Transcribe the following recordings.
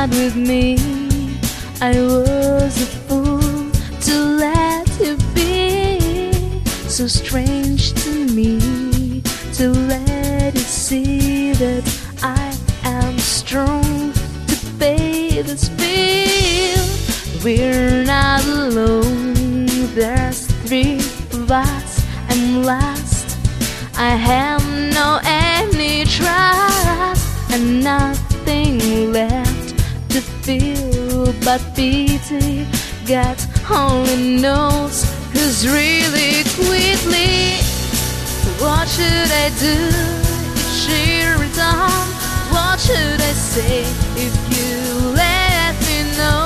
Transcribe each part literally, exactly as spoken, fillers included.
not with me. I was a fool to let you be. So strange to me to let you see that I am strong to pay this bill. We're not alone, there's three of us. I'm lost, I have no any trust, and nothing left to feel but pity. God only knows who's really quickly. What should I do if she returns? What should I say if you let me know?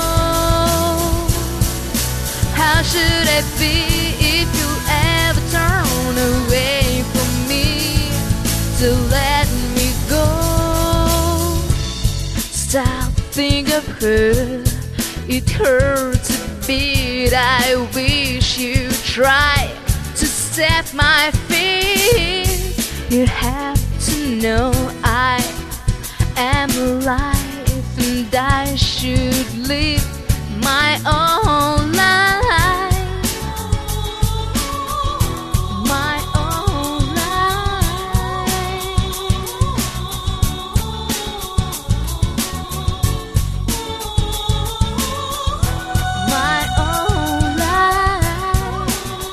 How should I be if you ever turn away from me to let me go? Stop, think of her, it hurts a bit. I wish you try to set my feet. You have to know I am alive, and I should live my own life. My own life. My own life.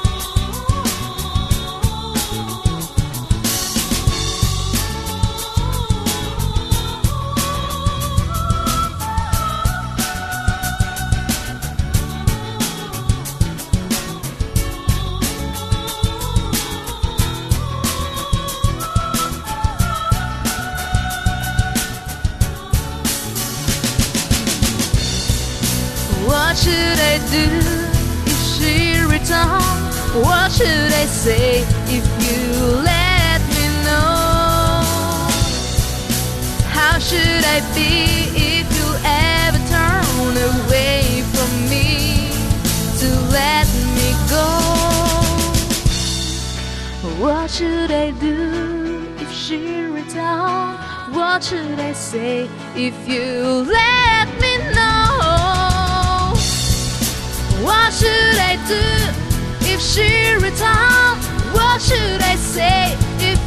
What should I do if she returns? What should I say if you let me know? How should I be if you ever turn away from me to let me go? What should I do if she returns? What should I say if you let me know? What should I do if she returns? What should I say if